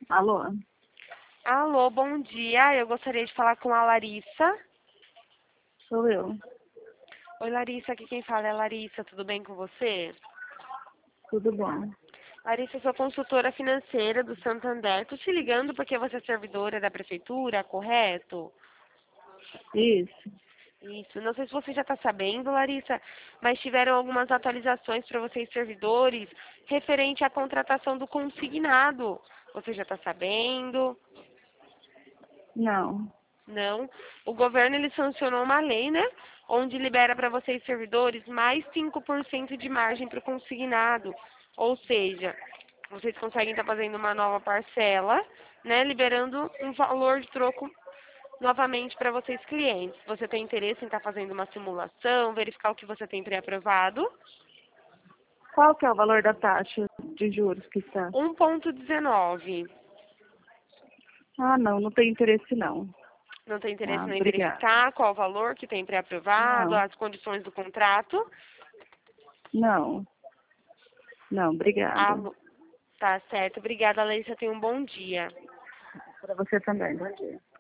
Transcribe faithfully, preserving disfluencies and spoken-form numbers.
Alô? Alô, bom dia. Eu gostaria de falar com a Larissa. Sou eu. Oi, Larissa. Aqui quem fala é a Larissa. Tudo bem com você? Tudo bom? Larissa, eu sou consultora financeira do Santander. Tô te ligando porque você é servidora da prefeitura, correto? Isso. Isso. Não sei se você já está sabendo, Larissa, mas tiveram algumas atualizações para vocês servidores referente à contratação do consignado. Você já está sabendo? Não. Não. O governo ele sancionou uma lei, né? Onde libera para vocês servidores mais cinco por cento de margem para o consignado. Ou seja, vocês conseguem estar fazendo uma nova parcela, né? Liberando um valor de troco novamente para vocês clientes. Você tem interesse em estar fazendo uma simulação, verificar o que você tem pré-aprovado? Qual que é o valor da taxa de juros que está? um ponto dezenove. Ah, não, não tenho interesse não. Não tem Ah, interesse em obrigada. verificar qual o valor que tem pré-aprovado, Não, as condições do contrato? não, não, Ah, obrigada. tá certo. Obrigada, Larissa. Tenha um bom dia. Para você também, bom dia.